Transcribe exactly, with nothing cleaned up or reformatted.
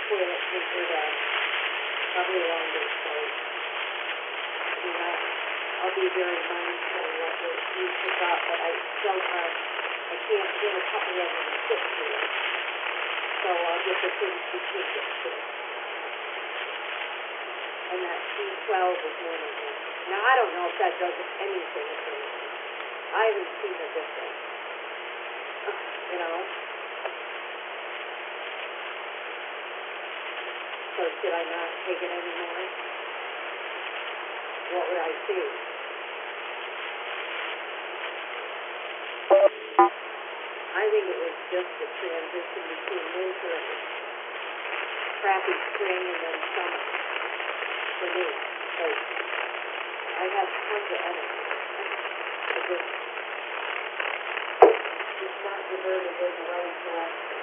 toilet paper to probably longer, so I mean, I, I'll be very mindful of what we we pick up, but I don't have, I can't get a couple of them and sit here, so I'll get the things we can get to. And that B twelve is one of them. Now, I don't know if that does anything for me. I haven't seen a difference, you know? So should I not take it anymore? What would I see? I think it was just the transition between winter and crappy spring and then summer for me. Like, I have tons of energy. I just, just not diverted in the right direction.